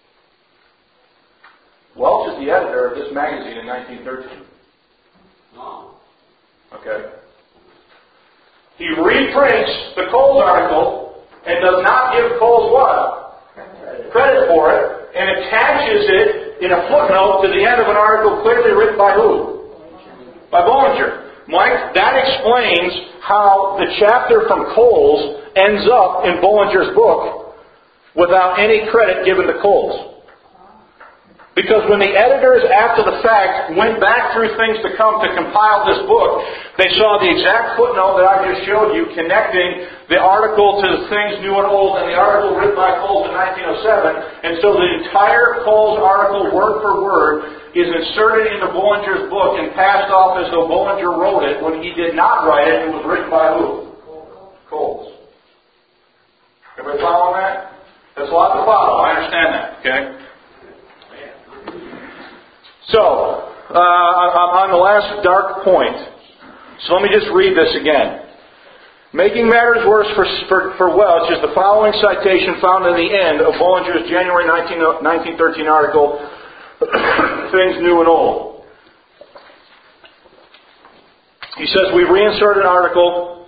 Welch is the editor of this magazine in 1913. No. Okay. He reprints the Coles article and does not give Coles what? Credit for it, and attaches it in a footnote to the end of an article clearly written by who? By Bullinger. Mike, that explains how the chapter from Coles ends up in Bullinger's book without any credit given to Coles. Because when the editors, after the fact, went back through Things to Come to compile this book, they saw the exact footnote that I just showed you connecting the article to the Things New and Old and the article written by Coles in 1907. And so the entire Coles article, word for word, is inserted into Bullinger's book and passed off as though Bullinger wrote it when he did not write it. It was written by who? Coles. Everybody following that? That's a lot to follow. I understand that. Okay? So, I'm on the last dark point. So let me just read this again. Making matters worse for Welch is the following citation found in the end of Bullinger's January 1913 article, Things New and Old. He says, we reinsert an article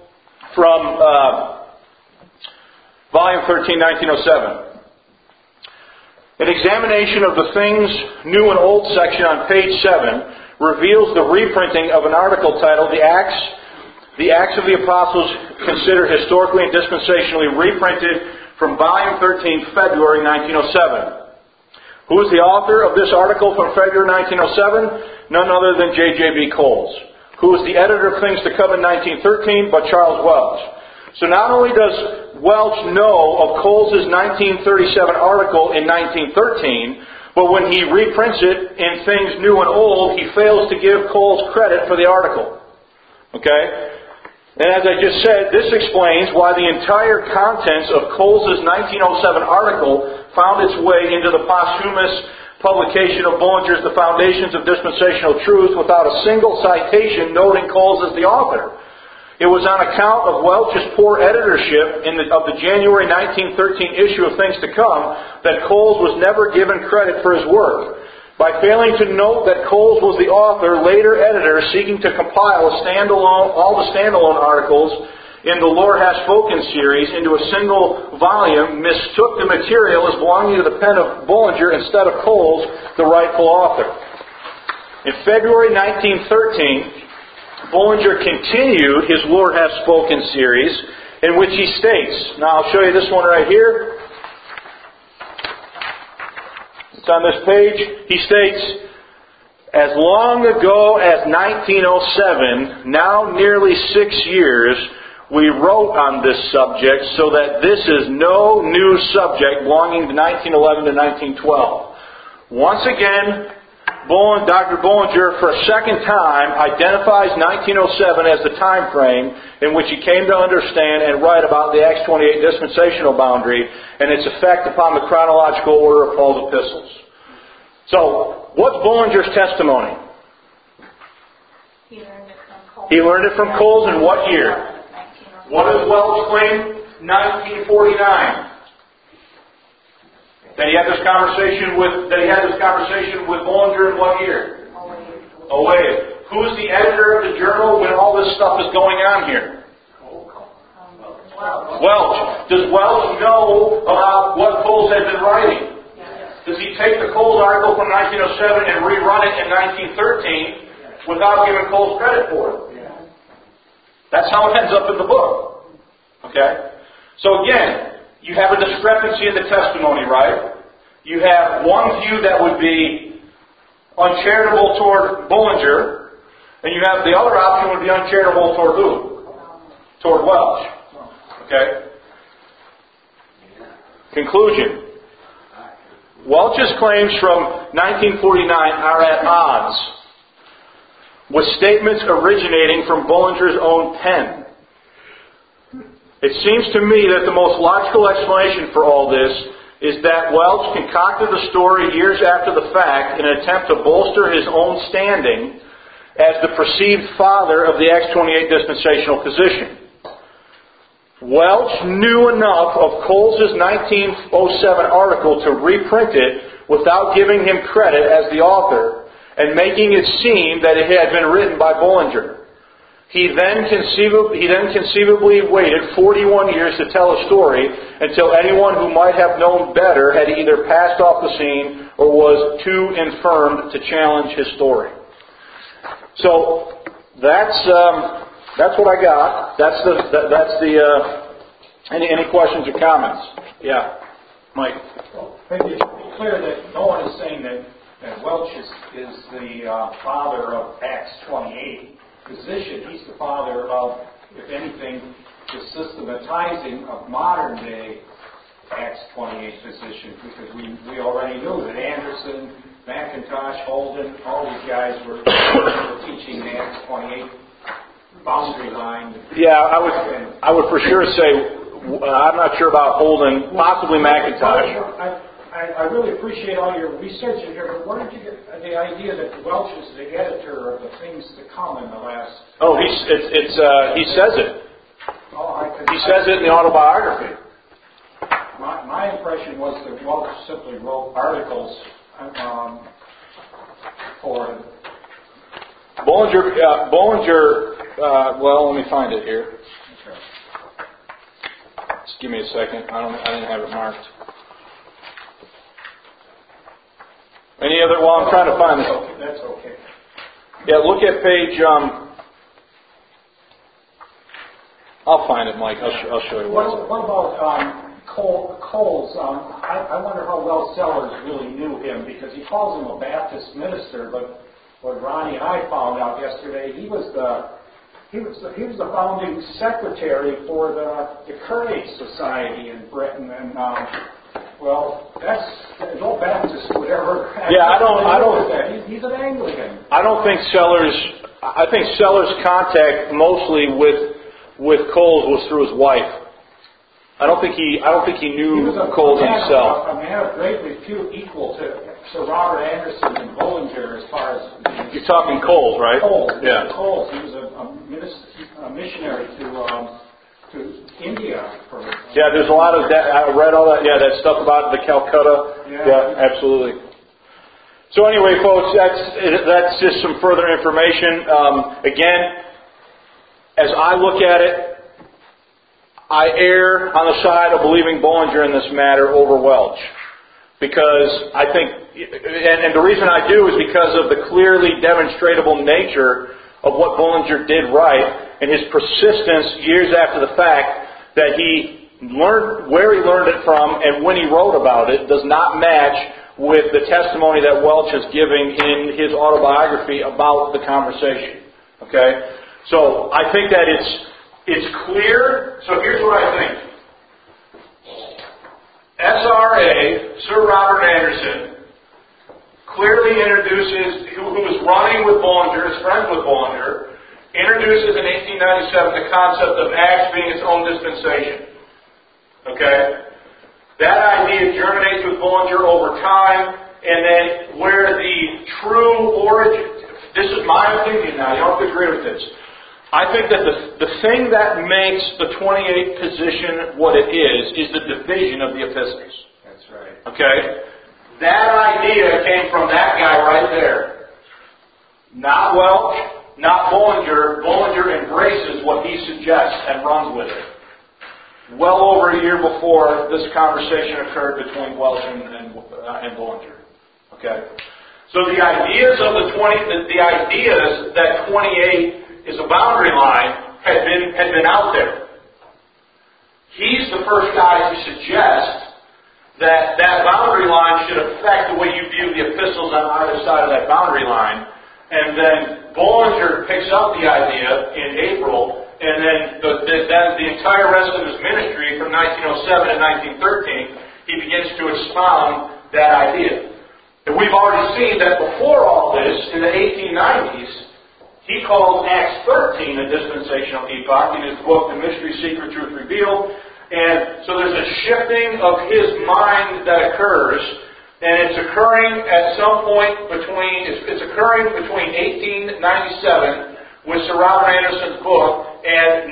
from volume 13, 1907. An examination of the Things New and Old section on page 7 reveals the reprinting of an article titled The Acts of the Apostles Considered Historically and Dispensationally Reprinted from Volume 13, February 1907. Who is the author of this article from February 1907? None other than J.J.B. Coles. Who is the editor of Things to Come in 1913 but Charles Welch. So not only does Welch know of Coles' 1937 article in 1913, but when he reprints it in Things New and Old, he fails to give Coles credit for the article. Okay? And as I just said, this explains why the entire contents of Coles' 1907 article found its way into the posthumous publication of Bullinger's The Foundations of Dispensational Truth without a single citation noting Coles as the author. It was on account of Welch's poor editorship of the January 1913 issue of Things to Come that Coles was never given credit for his work. By failing to note that Coles was the author, later editors seeking to compile all the standalone articles in the Lord Has Spoken series into a single volume mistook the material as belonging to the pen of Bullinger instead of Coles, the rightful author. In February 1913, Bullinger continued his Lord Has Spoken series, in which he states, now I'll show you this one right here. It's on this page. He states, as long ago as 1907, now nearly 6 years, we wrote on this subject so that this is no new subject belonging to 1911 to 1912. Once again, Dr. Bullinger, for a second time, identifies 1907 as the time frame in which he came to understand and write about the Acts 28 dispensational boundary and its effect upon the chronological order of Paul's epistles. So, what's Bullinger's testimony? He learned it from Coles in what year? What does Welch claim? 1949. That he had this conversation with Bullinger in what year? 08. Who's the editor of the journal when all this stuff is going on here? Welch. Does Welch know about what Coles had been writing? Does he take the Coles article from 1907 and rerun it in 1913 without giving Coles credit for it? That's how it ends up in the book. Okay? So again, you have a discrepancy in the testimony, right? You have one view that would be uncharitable toward Bullinger, and you have the other option would be uncharitable toward who? Toward Welch. Okay? Conclusion. Welch's claims from 1949 are at odds with statements originating from Bullinger's own pen. It seems to me that the most logical explanation for all this is that Welch concocted the story years after the fact in an attempt to bolster his own standing as the perceived father of the Acts 28 dispensational position. Welch knew enough of Coles' 1907 article to reprint it without giving him credit as the author and making it seem that it had been written by Bullinger. He then conceivably waited 41 years to tell a story until anyone who might have known better had either passed off the scene or was too infirmed to challenge his story. So that's what I got. Any questions or comments? Yeah, Mike. Well, maybe it should be clear that no one is saying that Welch is the father of Acts 28. Position. He's the father of, if anything, the systematizing of modern-day Acts 28 position, because we already knew that Anderson, McIntosh, Holden, all these guys were teaching the Acts 28 boundary line. Yeah, I would for sure say, I'm not sure about Holden, possibly McIntosh. I really appreciate all your research in here, but where did you get the idea that Welch is the editor of the Things to Come in the last... Oh, he says it. He says it in the autobiography. My impression was that Welch simply wrote articles for... Bullinger, well, let me find it here. Okay. Just give me a second. I didn't have it marked. Any other? Well, I'm trying to find this. That's okay. Yeah, look at page. I'll find it, Mike. I'll show you What about Coles? I wonder how well Sellers really knew him, because he calls him a Baptist minister, but what Ronnie and I found out yesterday, he was the founding secretary for the Courage Society in Britain, and that's no Baptist would ever. Yeah, I don't. That. He's an Anglican. I don't think Sellers. I think Sellers' contact mostly with Coles was through his wife. I don't think he knew Coles himself. A man of great repute, equal to Sir Robert Anderson and Bullinger, as far as you're talking Coles, right? Coles, yeah. Coles. He was a missionary to India. Yeah, there's a lot of that. I read all that. Yeah, that stuff about the Calcutta. Yeah, absolutely. So anyway, folks, that's just some further information. Again, as I look at it, I err on the side of believing Bullinger in this matter over Welch. Because I think, and the reason I do is because of the clearly demonstrable nature of what Bullinger did right, and his persistence years after the fact that he learned where he learned it from and when he wrote about it does not match with the testimony that Welch is giving in his autobiography about the conversation. Okay? So I think that it's clear. So here's what I think. SRA, Sir Robert Anderson, clearly introduces, who was running with Bullinger, is friends with Bullinger, introduces in 1897 the concept of Acts being its own dispensation. Okay? That idea germinates with Bullinger over time, and then where the true origin, this is my opinion now, you don't have to agree with this. I think that the thing that makes the 28 position what it is the division of the epistles. That's right. Okay? That idea came from that guy right there. Not Welch, not Bullinger. Bullinger embraces what he suggests and runs with it. Well over a year before this conversation occurred between Welch and Bullinger. Okay? So the ideas of the ideas that 28 is a boundary line had been out there. He's the first guy to suggest that boundary line should affect the way you view the epistles on either side of that boundary line. And then Bullinger picks up the idea in April, and then the entire rest of his ministry from 1907 to 1913, he begins to expound that idea. And we've already seen that before all this, in the 1890s, he called Acts 13 a dispensational epoch in his book, The Mystery, Secret, Truth Revealed. And so there's a shifting of his mind that occurs, and it's occurring at some point it's occurring between 1897 with Sir Robert Anderson's book and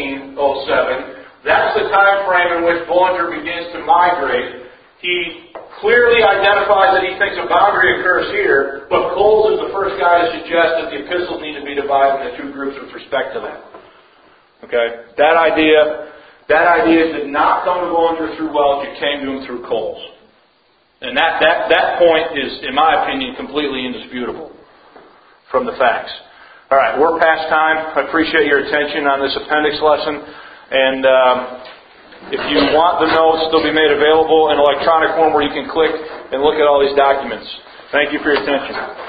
1907. That's the time frame in which Bullinger begins to migrate. He clearly identifies that he thinks a boundary occurs here, but Coles is the first guy to suggest that the epistles need to be divided into two groups with respect to that. Okay? That idea did not come to Bullinger through Welch, it came to him through Coles. And that point is, in my opinion, completely indisputable from the facts. Alright, we're past time. I appreciate your attention on this appendix lesson. And if you want the notes, they'll be made available in electronic form where you can click and look at all these documents. Thank you for your attention.